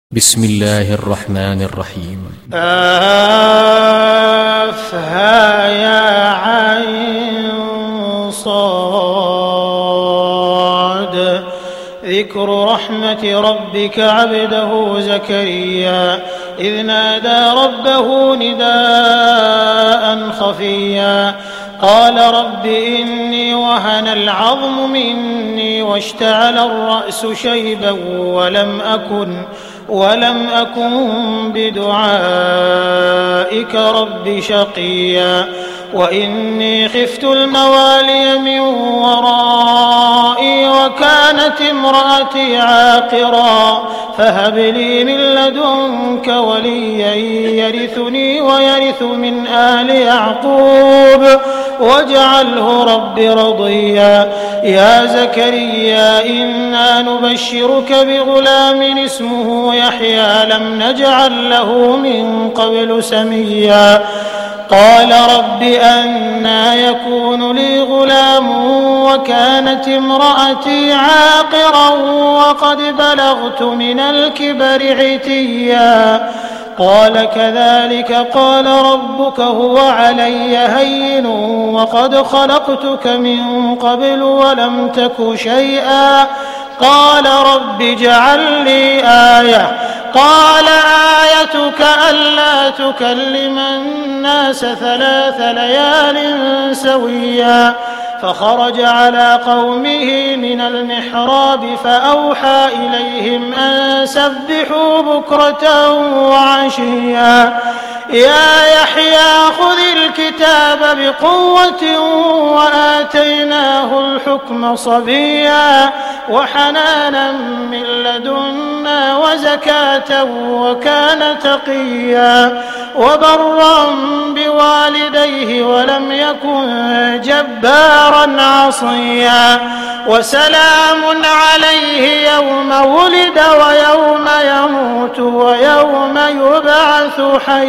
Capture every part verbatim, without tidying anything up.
بسم الله الرحمن الرحيم. آفها يا عين صاد. ذكر رحمة ربك عبده زكريا إذ نادى ربه نداء خفيا قال رب إني وهن العظم مني واشتعل الرأس شيبا ولم أكن ولم أكن بدعائك رب شقيا وإني خفت الموالي من ورائي وكانت امرأتي عاقرا فهب لي من لدنك وليا يرثني ويرث من آل يعقوب واجعله رب رضيا. يا زكريا إنا نبشرك بغلام اسمه يحيى لم نجعل له من قبل سميا قال رب أنى يكون لي غلام وكانت امرأتي عاقرا وقد بلغت من الكبر عتيا قال كذلك قال ربك هو علي هين وقد خلقتك من قبل ولم تك شيئا قال رب اجعل لي آية قال آيتك ألا تكلم الناس ثلاث ليال سويا فخرج على قومه من المحراب فأوحى إليهم أن سبحوا بكرة وعشيا يا يحيى خذ الكتاب بقوة وآتيناه الحكم صبيا وحنانا من لدنا وزكاة وكان تقيا وبرا بوالديه ولم يكن جبارا عصيا وسلام عليه يوم ولد ويوم يموت ويوم يبعث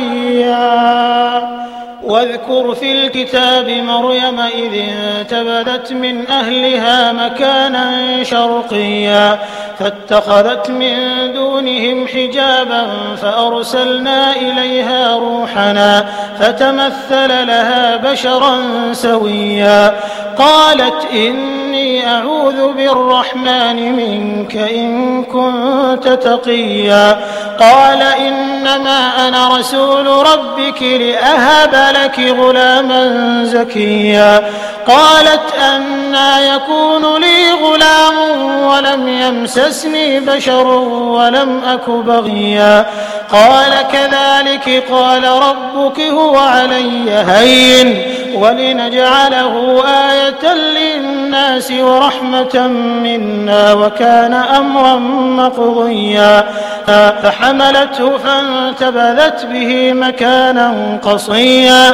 حيا. واذكر في الكتاب مريم إذ انتبذت من أهلها مكانا شرقيا فاتخذت من دونهم حجابا فأرسلنا إليها روحنا فتمثل لها بشرا سويا قالت إني أعوذ بالرحمن منك إن كنت تقيا قال إنما أنا رسول ربك لأهب لك غلاما زكيا قالت أنى يكون لي غلام ولم يمسسني بشر ولم أك بغيا قال كذلك قال ربك هو علي هين ولنجعله آية للناس ورحمة منا وكان أمرا مقضيا فحملته فانتبذت به مكانا قصيا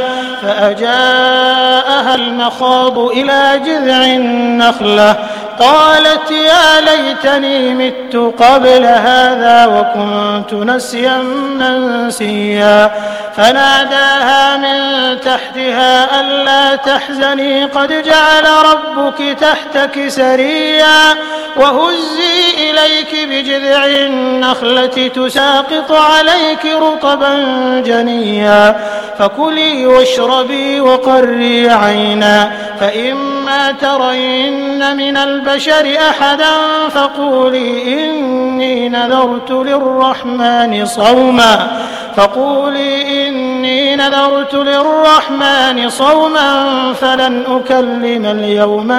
فأجاءها المخاض إلى جذع النخلة قالت يا ليتني مت قبل هذا وكنت نسيا منسيا فناداها من تحتها ألا تحزني قد جعل ربك تحتك سريا وهزي إليك بجذع النخلة تساقط عليك رطبا جنيا فكلي واشربي وقري عينا فإما ترين من البشر أحدا فقولي إني نذرت للرحمن صوما فقولي إني نذرت للرحمن صوما فلن أكلم اليوم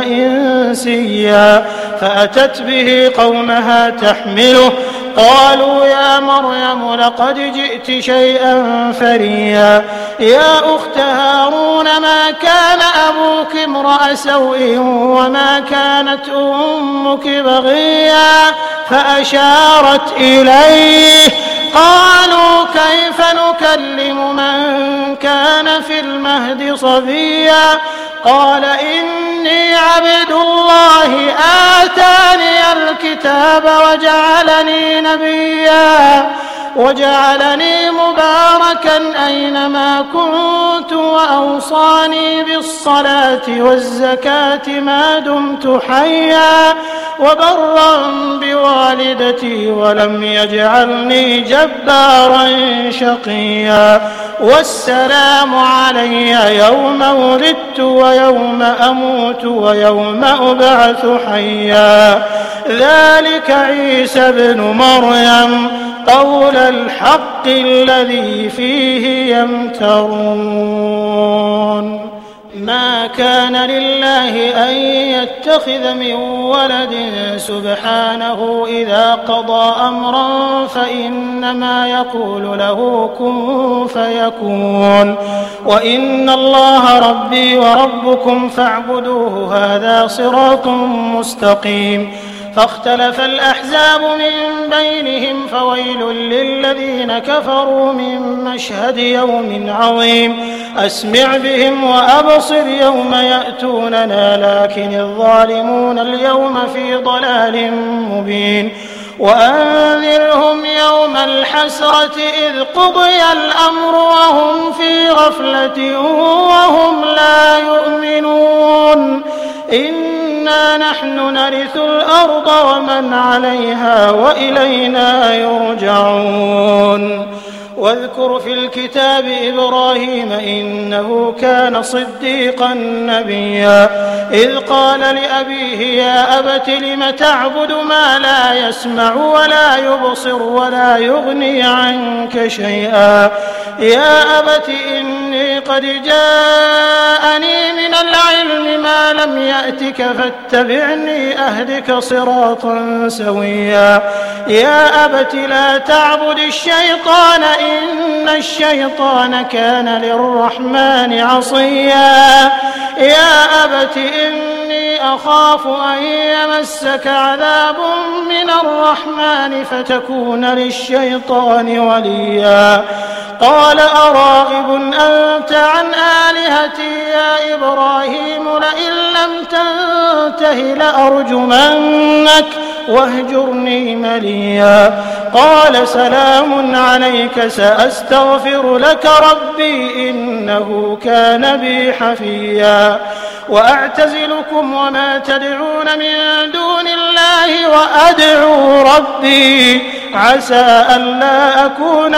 إنسيا فأتت به قومها تحمله قالوا يا مريم لقد جئت شيئا فريا يا أخت هارون ما كان أبوك امرأ سوء وما كانت أمك بغيا فأشارت إليه قالوا كيف نكلم من كان في المهد صبيا قال إني عبد الله آتاني الكتاب وجعلني نبيا وجعلني مباركا أينما كنت وأوصاني بالصلاة والزكاة ما دمت حيا وبرا بوالدتي ولم يجعلني جبارا شقيا والسلام علي يوم ولدت ويوم أموت ويوم أبعث حيا ذلك عيسى ابن مريم قول الحق الذي فيه يمترون ما كان لله أن يتخذ من ولد سبحانه إذا قضى أمرا فإنما يقول له كن فيكون وإن الله ربي وربكم فاعبدوه هذا صراط مستقيم فاختلف الأحزاب من بينهم فويل للذين كفروا من مشهد يوم عظيم أسمع بهم وأبصر يوم يأتوننا لكن الظالمون اليوم في ضلال مبين وأنذرهم يوم الحسرة إذ قضي الأمر وهم في غفلة وهم لا يؤمنون إنا نحن نرث الأرض ومن عليها وإلينا يرجعون واذكر في الكتاب إبراهيم إنه كان صديقا نبيا إذ قال لأبيه يا أبت لم تعبد ما لا يسمع ولا يبصر ولا يغني عنك شيئا يا أبت إني قد جاءني من العلم ما لم يأتك فاتبعني أهدك صراطا سويا يا أبت لا تعبد الشيطان إن الشيطان كان للرحمن عصيا يا أبت إني أخاف أن يمسك عذاب من الرحمن فتكون للشيطان وليا قال أراغب أنت عن آلهتي يا إبراهيم لئن لم تنته لأرجمنك واهجرني مليا قال سلام عليك سأستغفر لك ربي إنه كان بي حفيا وأعتزلكم وما تدعون من دون الله وأدعو ربي عسى ألا أكون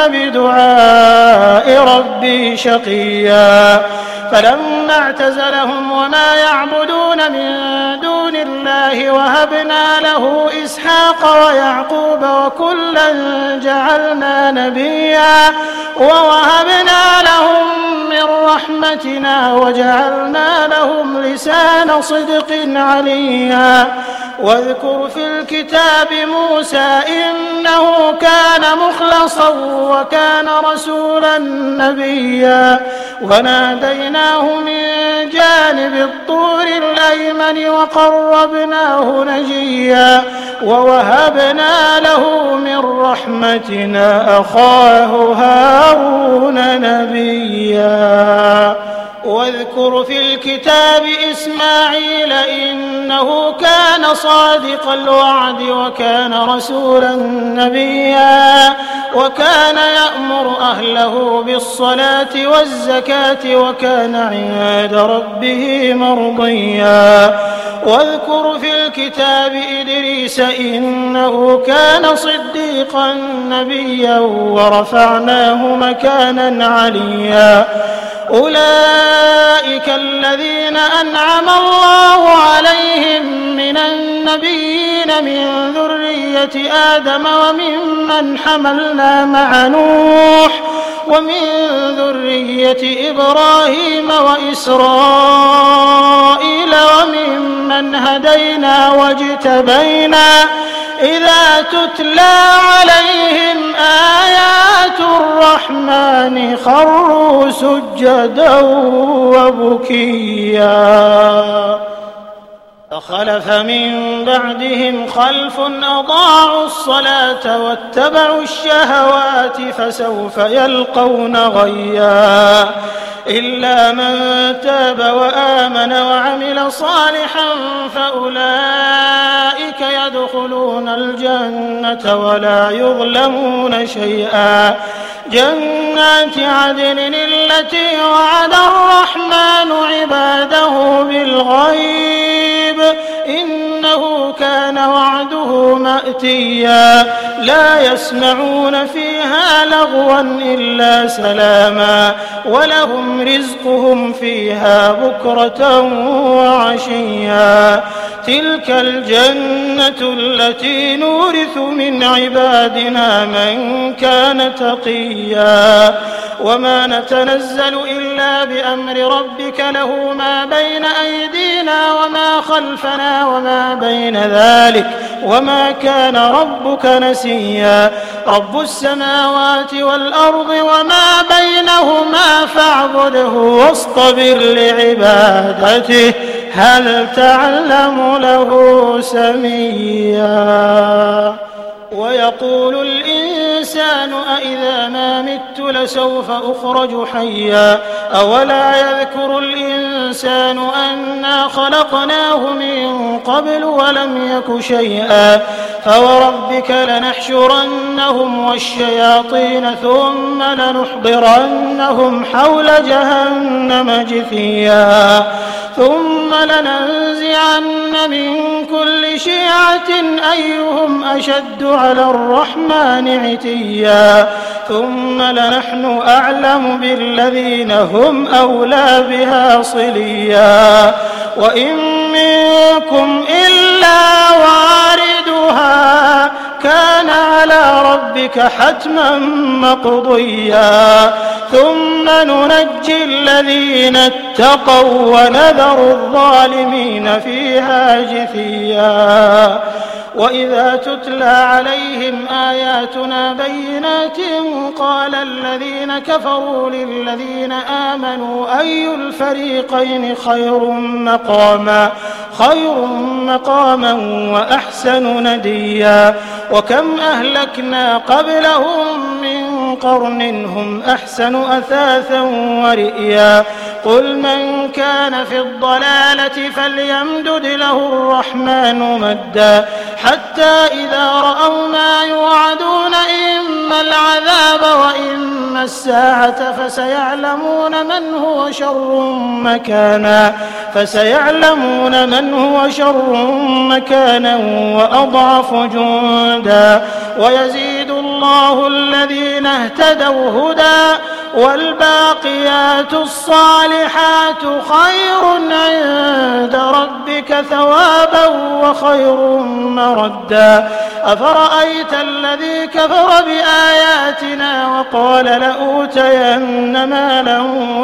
بدعاء ربي شقيا فلما اعتزلهم وما يعبدون من دون الله وهبنا له إسحاق ويعقوب وكلا جعلنا نبيا ووهبنا لهم من رحمتنا وجعلنا لهم لسان صدق عليا واذكر في الكتاب موسى إنه كان مخلصا وكان رسولا نبيا وناديناه من جانب الطور الأيمن وقربناه نجيا ووهبنا له من رحمتنا أخاه هارون نبيا واذكر في الكتاب إسماعيل إنه كان صادق الوعد وكان رسولا نبيا وكان يأمر أهله بالصلاة والزكاة وكان عند ربه مرضيا واذكر في الكتاب إدريس إنه كان صديقا نبيا ورفعناه مكانا عليا أولئك الذين أنعم الله عليهم من النبيين من ذرية آدم وممن حملنا مع نوح ومن ذرية إبراهيم وإسرائيل وممن هدينا واجتبينا إذا تتلى عليهم آيات الرحمن خروا سجدا وبكيا فخلف من بعدهم خلف أضاعوا الصلاة واتبعوا الشهوات فسوف يلقون غيا إلا من تاب وآمن وعمل صالحا فأولئك يدخلون يدخلون الجنة ولا يظلمون شيئا. جنات عدن التي وعد الرحمن عباده بالغيب إنه كان وعده مأتيا. لا يسمعون فيها لغوا إلا سلاما ولهم رزقهم فيها بكرة وعشيا. تلك الجنة التي نورث من عبادنا من كان تقيا. وما نتنزل إلا بأمر ربك له ما بين أيدينا وما خلفنا وما بين ذلك وما كان ربك نسيا. رب السماوات والأرض وما بينهما فاعبده واصطبر لعبادته هل تعلم له سميا. ويقول الإنسان أإذا ما مت لسوف أخرج حيا. أولا يذكر الإنسان أنا خلقناه من قبل ولم يك شيئا. فوربك لنحشرنهم والشياطين ثم لنحضرنهم حول جهنم جثيا. ثم لننزعن من كل شيعة أيهم أشد على الرحمن عتيا. ثم لنحن أعلم بالذين هم أولى بها صليا. وإن منكم إلا واردها كان على ربك حتما مقضيا. ثم ننجي الذين اتقوا ونذر الظالمين فيها جثيا. وإذا تتلى عليهم آياتنا بينات قال الذين كفروا للذين آمنوا أي الفريقين خير مقاما خير مقاما وأحسن نديا. وكم أهلكنا قبلهم من قرن هم أحسن أثاثا ورئيا. قل من كان في الضلالة فليمدد له الرحمن مدا حتى إذا رأوا ما يوعدون إما العذاب وإما الساعة فسيعلمون من هو شر مكانا فسيعلمون من هو شر مكانا وأضعف جندا. ويزيد الله الذين اهتدوا هدى والباقيات الصالحات خير عند ربك ثوابا وخير مردا. أفرأيت الذي كفر بآياتنا وقال لأوتين مالا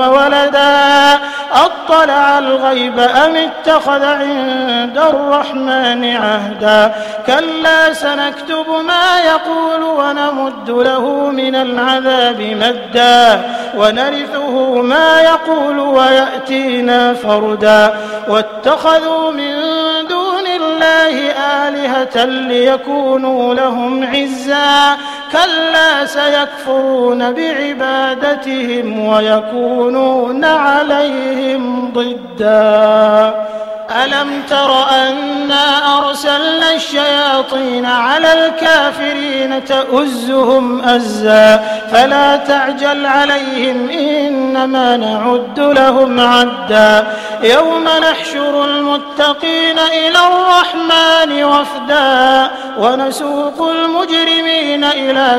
وولدا أطلع الغيب أم اتخذ عند الرحمن عهدا. كلا سنكتب ما يقول ونمد له من العذاب مدا ونرثه ما يقول ويأتينا فردا. واتخذوا من دون الله آلهة ليكونوا لهم عزا. كلا سيكفرون بعبادتهم ويكونون عليهم ضدا. ألم تر أنا أرسلنا الشياطين على الكافرين تؤزهم أزا فلا تعجل عليهم إنما نعد لهم عدا. يوم نحشر المتقين إلى الرحمن وفدا ونسوق المجرمين إلى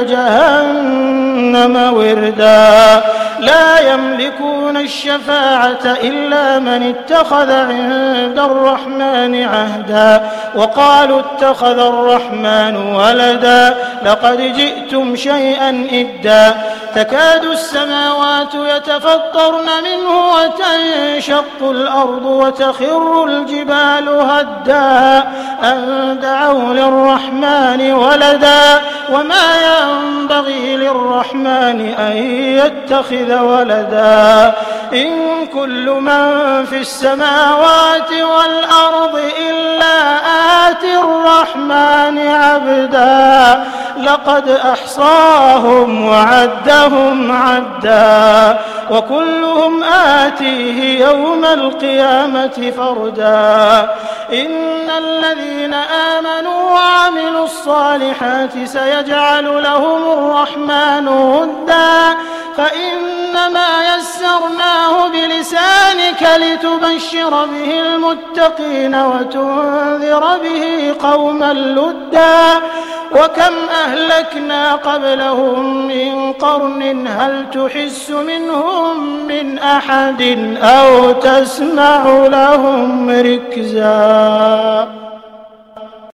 جهنم وردا. لا يملكون الشفاعة إلا من اتخذ عند الرحمن عهدا. وقالوا اتخذ الرحمن ولدا لقد جئتم شيئا إدا. تكاد السماوات يتفطرن منه وتنشق الأرض وتخر الجبال هدا أن دعوا للرحمن ولدا وما ينبغي للرحمن أن يتخذ ولدا. إن كل من في السماوات والأرض إلا آتي الرحمن عبدا لقد أحصاهم وعدهم عدا وكلهم آتيه يوم القيامة فردا إن الذين آمنوا وعملوا الصالحات سيجعل لهم الرحمن ودا فإنما يسرناه بلسانك لتبشر به المتقين وتنذر به قوما لدا وكم أهلكنا قبلهم من قرن هل تحس منهم من أحد أو تسمع لهم ركزا.